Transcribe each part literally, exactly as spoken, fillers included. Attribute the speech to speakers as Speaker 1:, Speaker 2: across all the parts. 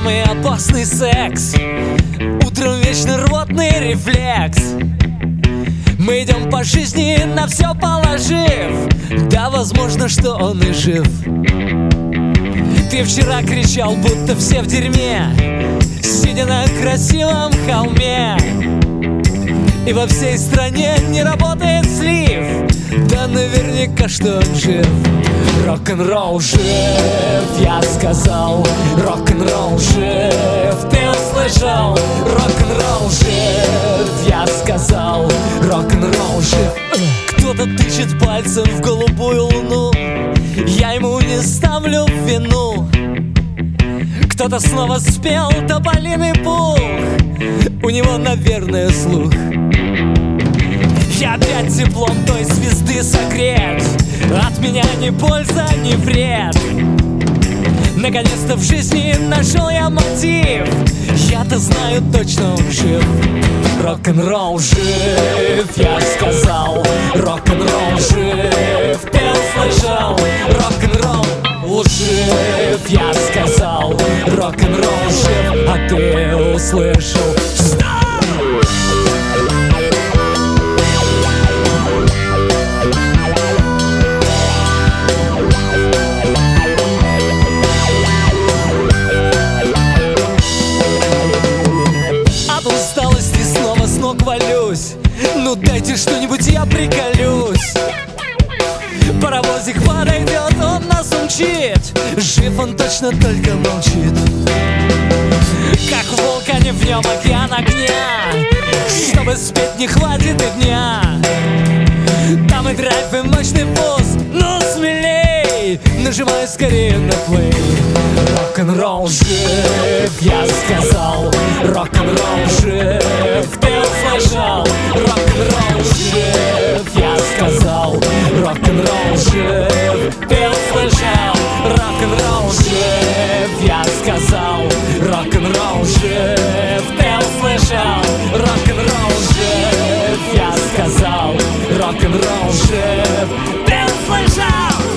Speaker 1: самый опасный секс. Утром вечно рвотный рефлекс. Мы идем по жизни, на все положив. Да, возможно, что он и жив. Ты вчера кричал, будто все в дерьме, сидя на красивом холме. И во всей стране не работает слив. Да наверняка, что он жив. Рок-н-ролл жив, я сказал. Рок-н-ролл жив, ты услышал. Рок-н-ролл жив, я сказал. Рок-н-ролл жив. Кто-то тычет пальцем в голубую луну, я ему не ставлю вину. Кто-то снова спел тополиный пух, у него, наверное, слух. Я опять теплом той звезды согрет, от меня ни польза, ни вред. Наконец-то в жизни нашел я мотив, я-то знаю точно, он жив. Рок-н-ролл жив, я сказал. Рок-н-ролл жив, ты услышал. Рок-н-ролл жив, я сказал. Рок-н-ролл жив, а ты услышал. Валюсь. Ну дайте что-нибудь, я приколюсь. Паровозик подойдет, он нас умчит. Жив он точно, только молчит. Как в вулкане, в нем океан огня. Чтобы спеть, не хватит и дня. Там и драйв, и мощный пульс. Ну смелей, нажимай скорее на плей. Рок-н-ролл жив, я сказал. Рок-н-ролл жив, ты услышал. Рок-н-ролл жив, я сказал. Рок-н-ролл жив, ты услышал. Рок-н-ролл жив, я сказал. Рок-н-ролл жив, ты услышал. Рок-н-ролл жив, я сказал. Рок-н-ролл жив, ты услышал.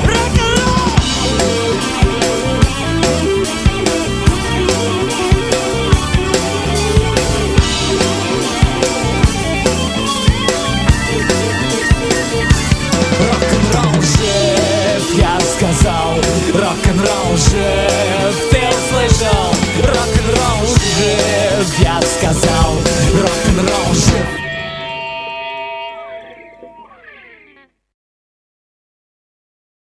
Speaker 1: Рок-н-ролл жив, ты услышал. Рок-н-ролл жив, я сказал.